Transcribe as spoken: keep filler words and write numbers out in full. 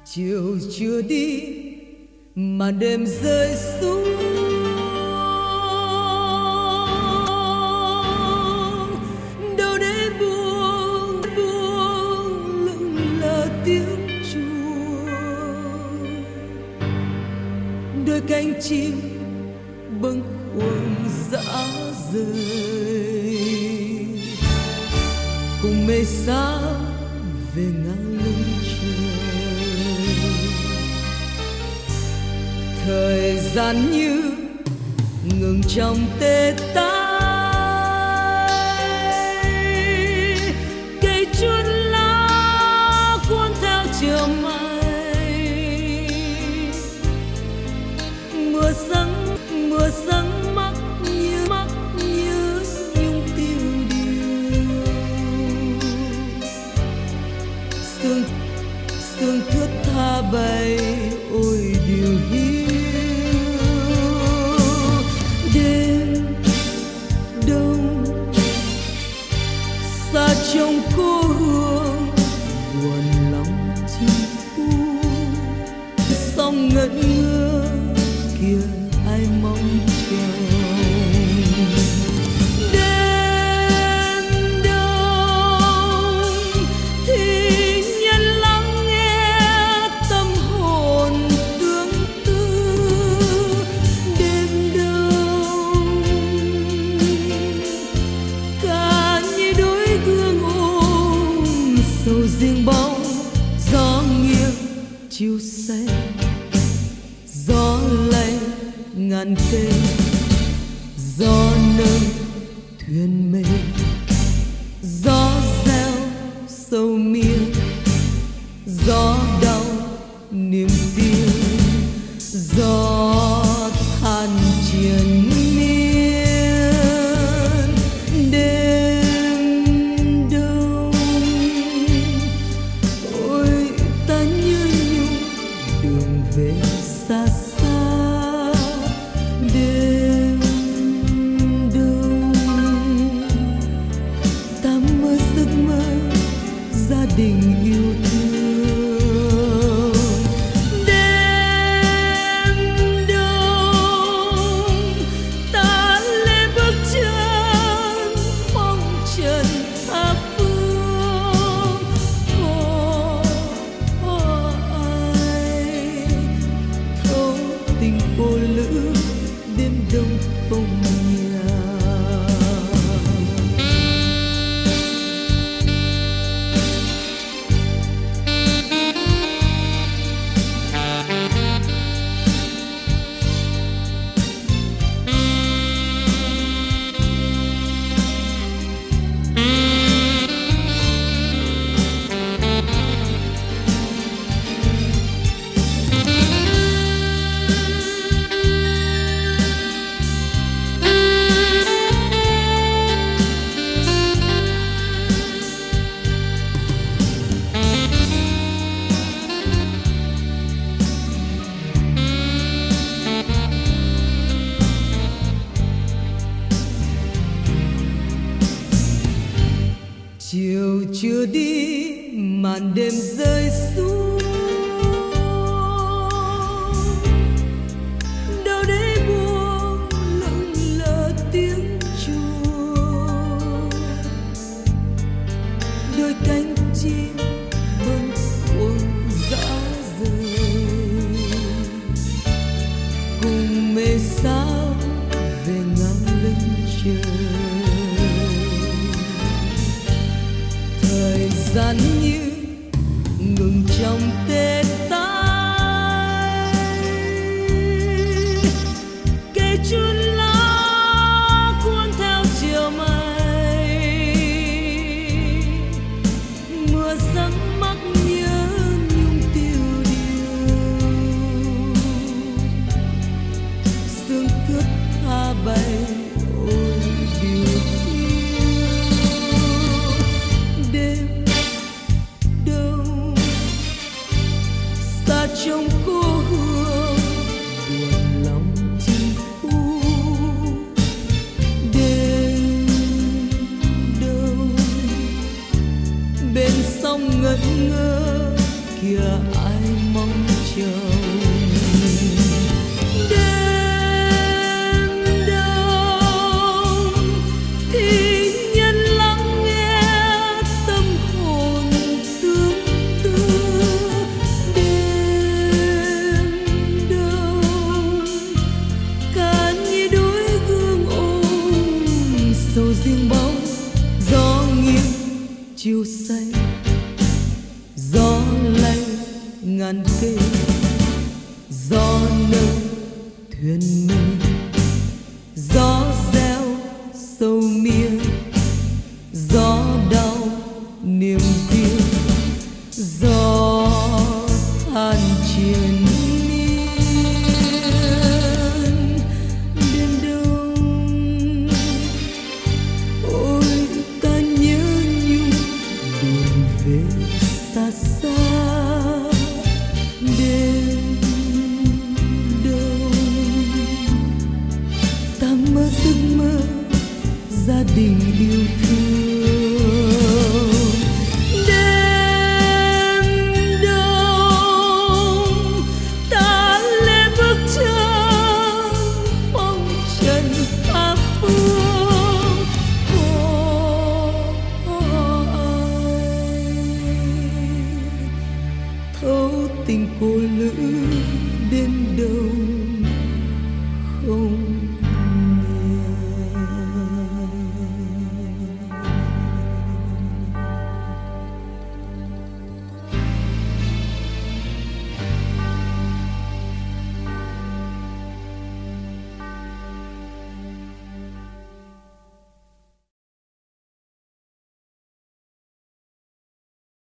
chiều chưa đi mà đêm rơi xuống, đâu để buông buông lững lờ tiếng chuông, đôi cánh chim bâng khuâng dã rời, cùng mây xa về ngang lưng trời. Thời gian như ngừng trong tê tái, cây chuột lá cuốn theo chiều mây, mưa sắng mưa sắng mắc như mắc như nhung tiêu điều, sương sương thướt tha bay ôi điều hiu. Đêm đông xa trong cô hương, buồn lòng chim phu sóng ngẩn ngơ kia ai mong chờ. Đêm đông thì nhân lắng nghe tâm hồn tương tư. Đêm đông cả như đôi gương ôm sầu riêng bóng, gió nghiêng chiều say, gió lay ngàn cây, gió nâng thuyền mây, gió reo sâu miên, gió đau niềm riêng, gió than triền miên. Đêm đông ôi ta như nhung đường về xa xa. Đêm đông ta mơ giấc mơ gia đình yêu thương. Đêm đông ta lê bước chân phong trần tha phương. Có có ai thấu tình cô lữ đêm đông không nhà. Chiều chưa đi màn đêm rơi xuống, đâu để buông lững lờ tiếng chuông, đôi cánh chim bâng khuâng dã rời, cùng mây sao về ngang lưng trời. Thời gian như ngừng trong tê tái, cây chuột lá cuốn theo chiều mây, mưa sắng mắc nhớ nhung tiêu điều, sương thướt tha bay ôi điều hiu. Đêm đông xa trong cô hương, buồn lòng chim phu. Đêm đông bên sông ngẩn ngơ kia ai mong chồng. Đêm đông thì nhân lắng nghe tâm hồn tương tư. Đêm đông cả như đôi gương ôm sầu riêng bóng. Gió nghiêng chiều xanh, gió lay ngàn cây, gió nâng thuyền mình, gió reo sầu miên, gió đau niềm riêng, gió than triền miên. Đêm đông ôi ta nhớ nhung đường về xa xa. Đêm đông ta mơ giấc mơ gia đình yêu thương. Đêm đông ta lên bước chân phong trần tha phương. Có ai thấu tình cô lữ